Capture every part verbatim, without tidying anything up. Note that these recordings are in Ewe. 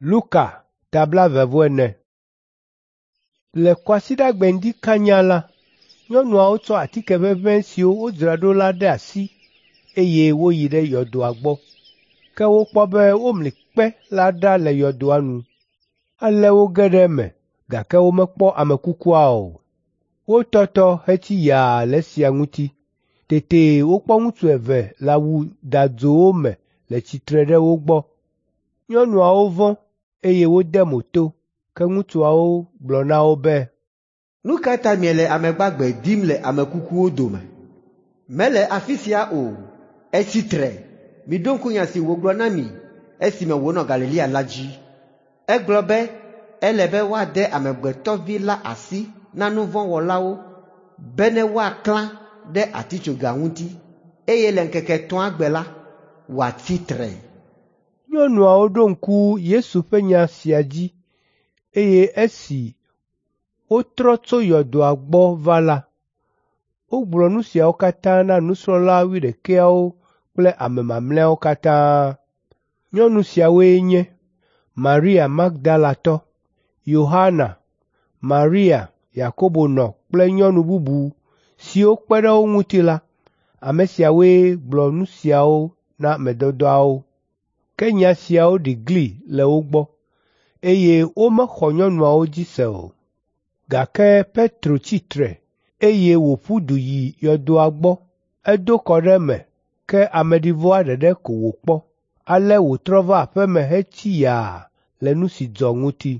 Luka tabla vevene. Le kwasida gbendi kanyala, nyɔnuawo tsɔ atike ʋeʋẽ siwo wodzra ɖo la ɖe asi eye woyi ɖe yɔdoa gbɔ. Ke wokpɔ be womli kpe la ɖa le yɔdoa nu. Ale woge ɖe eme, gake womekpɔ ame kukua o. Wotɔtɔ hetsi yaa le esia ŋuti. Tete wokpɔ ŋutsu eve le awu dadzowo me le tsitre ɖe wo gbɔ. Nyɔnuawo vɔ̃ eye wode mo to, ke ŋutsuawo gblɔ na wo be, nu ka ta miele ame gbagbe dim le ame kukuwo dome? Mele afi sia o, etsi tre. Miɖo ŋku nya si wògblɔ na mi esime wònɔ Galilea la dzi. Egblɔ be ele be woade Amegbetɔvi la asi na nu vɔ̃ wɔlawo be ne woaklã ɖe atitsoga ŋuti, eye le ŋkeke etɔ̃a gbe la, wòatsi tre. Nyɔnuawo ɖo ŋku Yesu ƒe nya sia dzi, eye esi wotrɔ tso yɔdoa gbɔ va la, wogblɔ nu siawo katã na nusrɔ̃la wuiɖekɛawo kple ame mamlɛawo katã. Nyɔnu siawoe nye Maria Magdalatɔ, Yohana, Maria Yakobo nɔ kple nyɔnu bubu siwo kpe ɖe wo ŋuti la. Ame siawoe gblɔ nu siawo na ame dɔdɔawo. Ke nya siawo ɖi gli le wo gbɔ, eye womexɔ nyɔnuawo dzi se o. Gake Petro tsitre, eye wòƒu du yi yɔdoa gbɔ. Edo kɔ ɖe me, ke ameɖivɔa ɖeɖe ko wòkpɔ. Ale wòtrɔ va aƒe me hetsi yaa le nu si dzɔ ŋuti.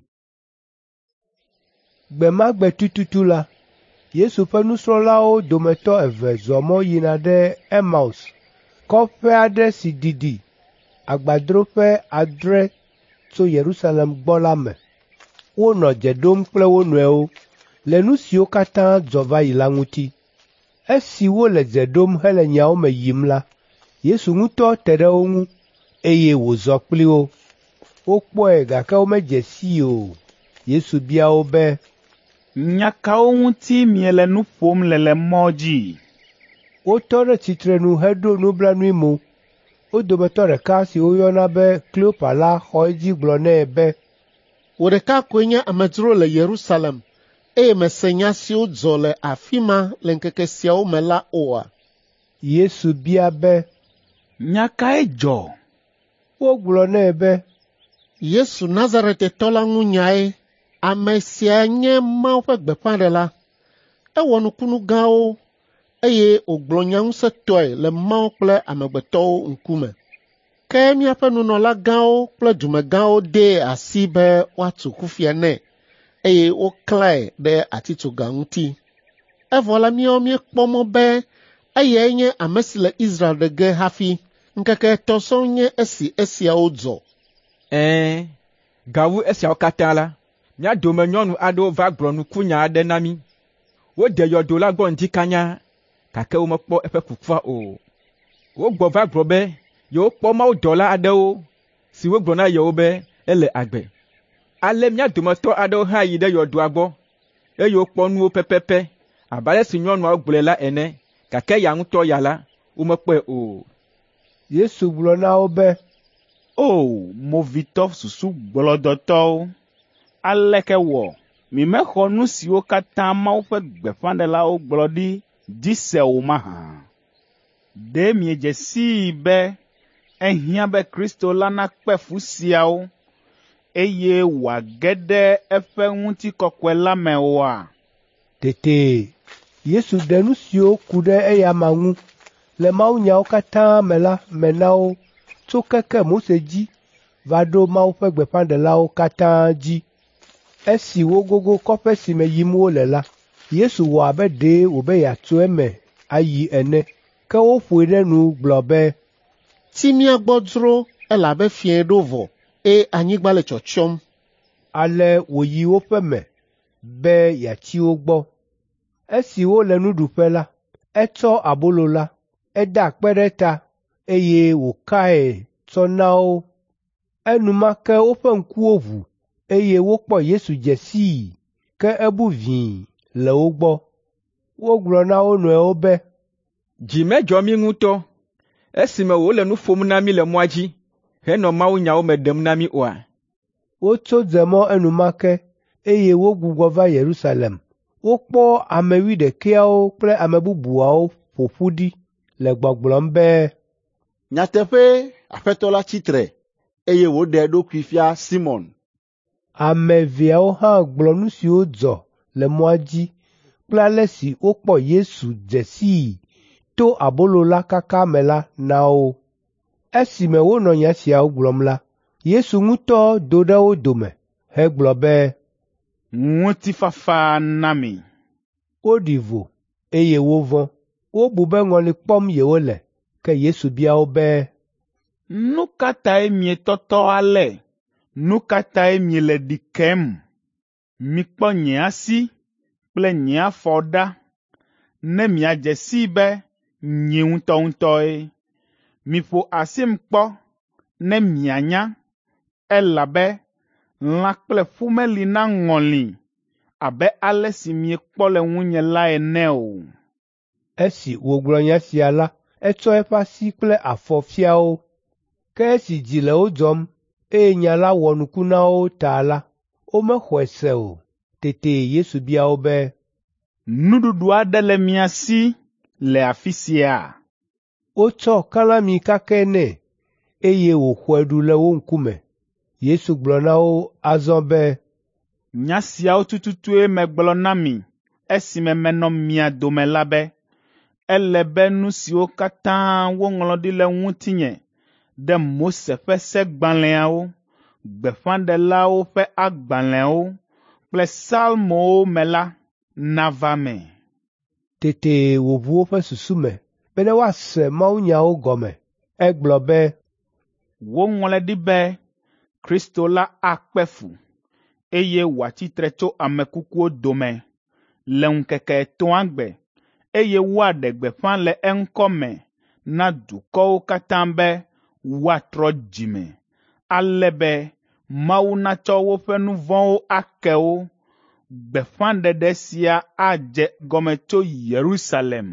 Gbe ma gbe tututu la, Yesu ƒe nusrɔ̃lawo dometɔ eve zɔ mɔ yina ɖe Emaus, kɔƒe aɖe si didi agbadroƒe adre tso Yerusalem gbɔ la me. Wonɔ dze ɖom kple wo nɔewo le nu siwo katã dzɔ va yi la ŋuti. Esi wole dze ɖom hele nyawo me yim la, Yesu ŋutɔ te ɖe wo ŋu, eye wòzɔ kpli wo. Wokpɔe gake womedze sii o. Yesu bia wo be, nya kawo ŋuti miele nu ƒom le le mɔ dzi? Wotɔ ɖe tsitrenu heɖo nublanui mo. Wo dometɔ ɖeka si woyɔna be Kleopa la xɔ edzi gblɔ nɛ be, wò ɖeka koe nye amedzro le Yerusalem, eye mese nya siwo dzɔ le afi ma le ŋkeke siawo me la oa? Yesu bia be, nya kae dzɔ? Wogblɔ nɛ be, Yesu Nazaretitɔ la ŋu nyae. Ame sia nye Mawu ƒe gbeƒãɖela. Ewɔ nukunu gãwo, eye wògblɔ nya ŋusẽtɔe le Mawu kple amegbetɔwo ŋkume. Ke míaƒe nunɔlagãwo kple dumegãwo dee asi be woatu kufia nɛ, eye woklãe ɖe atitsoga ŋuti. Evɔ la míawo míekpɔ mɔ be eyae nye ame si le Israel ɖe ge hafi. Ŋkeke etɔ̃ sɔŋ nye esi esiawo dzɔ. Ɛ̃, gawu esiawo katã la, mía dome nyɔnu aɖewo va gblɔ nukunya aɖe na mí. Wode yɔdo la gbɔ ŋdi kanya, gake womekpɔ eƒe kukua o. Wogbɔ va gblɔ be yewokpɔ mawudɔla aɖewo si wogblɔ na yewo be ele agbe. Ale mía dometɔ aɖewo hã yi ɖe yɔdoa gbɔ, eye wokpɔ nuwo pɛpɛpɛ abe ale si nyɔnuawo gblɔe la ene, gake ya ŋutɔ ya la, womekpɔe o. Yesu gblɔ na wo be, o movitɔ susu gblɔdɔtɔwo, aleke wɔ mimexɔ nu siwo katã Mawu ƒe gbeƒãɖelawo gblɔ ɖi dzi se o mahã? Ɖe miedze sii be ehiã be Kristo la nakpe fu siawo, eye wòage ɖe eƒe ŋutikɔkɔe la me oa? Tete Yesu ɖe nu siwo ku ɖe eya ma ŋu le mawunyawo katã me la me na wo tso keke Mose dzi va ɖo Mawu ƒe gbeƒãɖelawo katã dzi. Esi wogogo kɔƒe si me yim wole la, Yesu wɔ abe ɖe wòbe yeatso eme ayi ene, ke woƒoe ɖe nu gblɔ be, ti mía gbɔ dzro elabe fiẽ ɖo vɔ, eye anyigba le tsɔtsɔm. Ale wòyi woƒe me be yeatsi wo gbɔ. Esi wole nuɖuƒe la, etsɔ abolo la, eda akpe ɖe ta, eye wòkae tsɔ na wo. Enumake woƒe ŋkuwo ʋu, eye wokpɔ Yesu dze sii, ke ebu vĩi le wo gbɔ. Wogblɔ na wo nɔewo be, dzi medzɔ mí ŋutɔ, esime wòle nu ƒom na mí le mɔa dzi, henɔ mawunyawo me ɖem na mí oa? Wotso dze mɔ enumake eye wogbugbɔ va Yerusalem. Wokpɔ ame wuiɖekɛawo kple ame bubuawo ƒo ƒu ɖi le gbɔgblɔm be, Nyateƒe Aƒetɔ la tsitre eye wòɖe eɖokui fia Simon. Ame eveawo hã gblɔ nu siwo dzɔ le mɔa dzi kple ale si wokpɔ Yesu dze sii to abolo la kaka me la na wo. Esime wonɔ nya siawo gblɔm la, Yesu ŋutɔ do ɖe wo dome hegblɔ be, ŋutifafa na mi. Woɖi vo eye wovɔ̃. Wobu be ŋɔli kpɔm yewole, ke Yesu bia wo be, Nu ka tae mietɔtɔ ale? Nu ka tae miele ɖi kem? Mikpɔ nye asi kple nye afɔ ɖa, ne miadze sii be nye ŋutɔŋutɔe. Miƒo asim kpɔ ne mianya, elabe lã kple ƒu meli na ŋɔli abe ale si miekpɔ le ŋunye la ene o. Esi wògblɔ nya sia la, etsɔ eƒe asi kple afɔ fia wo. Ke esi dzi le wo dzɔm, eye nya la wɔ nuku na wo ta la, womexɔe se o. Tete Yesu bia wo be, Nuɖuɖu aɖe le mia si le afi sia? Wotsɔ kalami kake nɛ, eye wòxɔe ɖu le wo ŋkume. Yesu gblɔ na wo azɔ be, Nya siawo tututue megblɔ na mi esime menɔ mia dome la be, ele be nu siwo katã woŋlɔ ɖi le ŋutinye ɖe Mose ƒe segbalẽawo, gbeƒãɖelawo ƒe agbalẽawo kple Psalmowo me la nava me. Tete wòʋu woƒe susu me be ne woase mawunyawo gɔme. Egblɔ be, woŋlɔe ɖi be Kristo la akpe fu, eye wòatsitre tso ame kukuwo dome le ŋkeke etɔ̃a gbe, eye woaɖe gbeƒã le eŋkɔ me na dukɔwo katã be woatrɔ dzime, ale be Mawu natsɔ woƒe nu vɔ̃wo ake wo. Gbeƒãɖeɖe sia adze gɔme tso Yerusalem.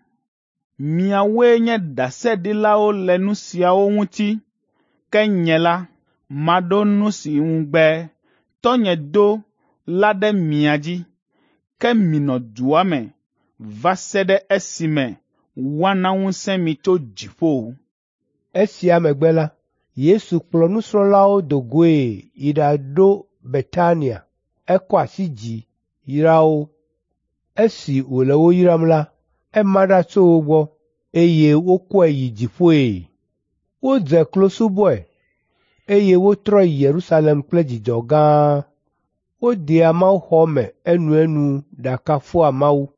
Miawoe nye ɖaseɖilawo le nu siawo ŋuti, ke nye la, maɖo nu si ŋugbe tɔnye do la ɖe mia dzi, ke minɔ dua me va se ɖe esime woana ŋusẽ mi tso dziƒo. Esia megbe la, Yesu kplɔ nusrɔ̃lawo do goe yi ɖaɖo Betania. Ekɔ asi dzi yra wo. Esi wòle wo yram la, ema ɖa tso wo gbɔ, eye wokɔe yi dziƒoe. Wodze klo subɔe, eye wotrɔ yi Yerusalem kple dzidzɔ gã. Wodea Mawuxɔ me enuenu ɖakafua Mawu.